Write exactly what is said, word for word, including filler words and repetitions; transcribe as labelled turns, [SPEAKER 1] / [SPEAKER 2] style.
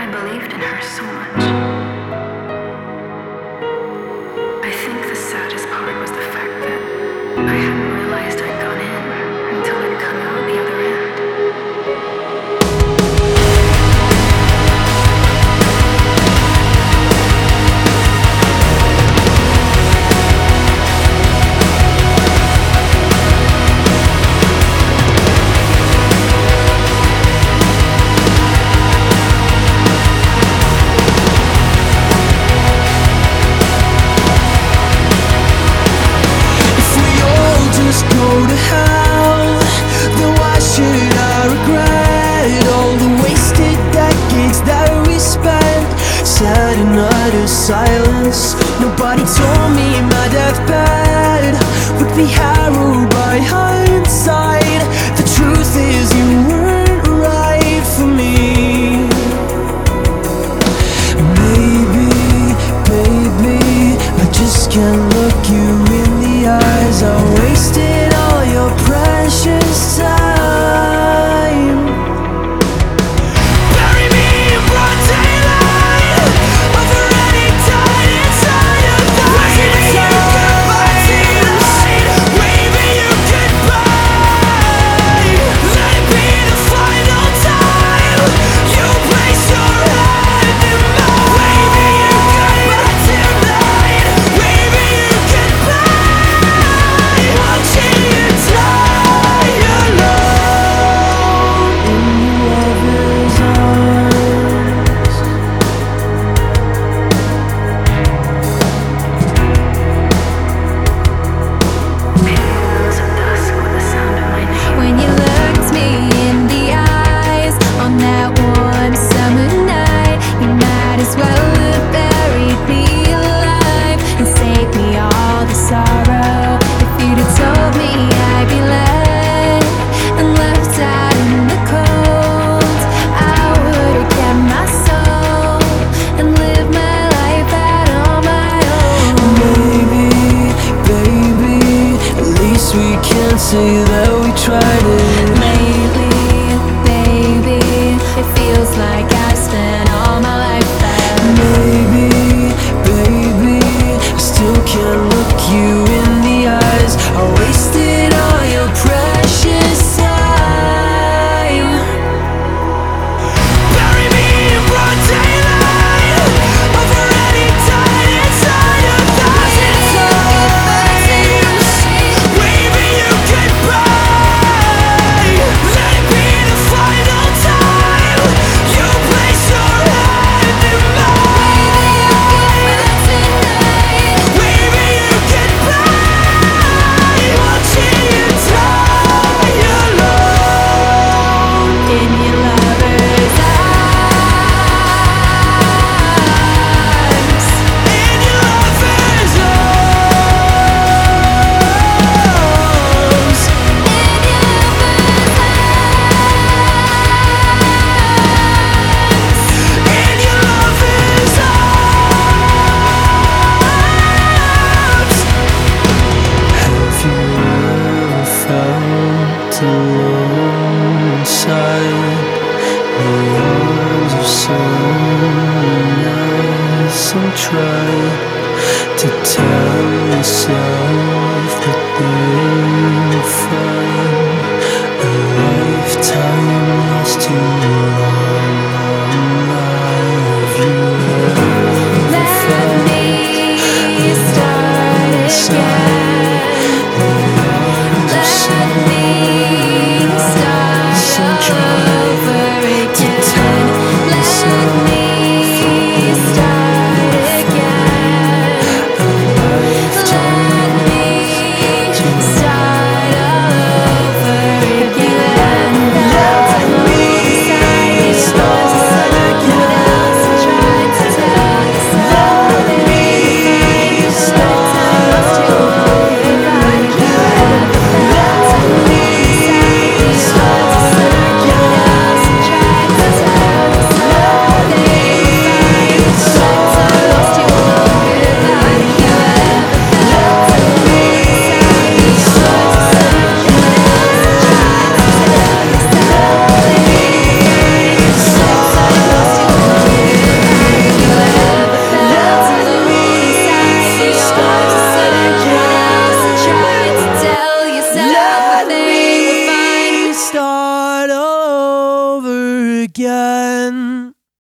[SPEAKER 1] I believed in her so much. I think the saddest part was the fact that I hadn't realized I'd gone in until I'd come out the other end.
[SPEAKER 2] Go to hell, then why should I regret all the wasted decades that we spent sad in utter silence? Nobody told me my deathbed would be harrowed by hindsight. The truth is you weren't right for me. Maybe, baby, I just can't look you in the eyes. I wasted all your precious time. Bury me in broad daylight, already died inside of the waving you goodbye, waving you goodbye. Let it be the final time you place your hand in mine. Waving you goodbye tonight, waving you goodbye. Watching you die alone in your lover's arms.
[SPEAKER 1] Pillows of dusk with the sound of my name.
[SPEAKER 3] When you looked me in the eyes on that warm summer night, you might as well have buried me alive and saved me all the sorrow. If you'd have told me I'd be led and left out in the cold, I would have kept my soul and lived my life out on my own.
[SPEAKER 2] Maybe, baby, at least we can say that we tried it.
[SPEAKER 3] Lately, baby, it feels like I've spent all my life there.
[SPEAKER 2] Maybe, baby, I still can't look you in the eyes. I wasted all your precious time. Bury me in broad daylight, already died inside of thousands of times, waving you goodbye. Let it be the final time you place your hand in mine. Waving you goodbye, watching you die alone
[SPEAKER 3] In your lover's arms.
[SPEAKER 2] in your lover's arms. In your lover's arms. Have you ever felt alone inside the arms of someone else and tried to tell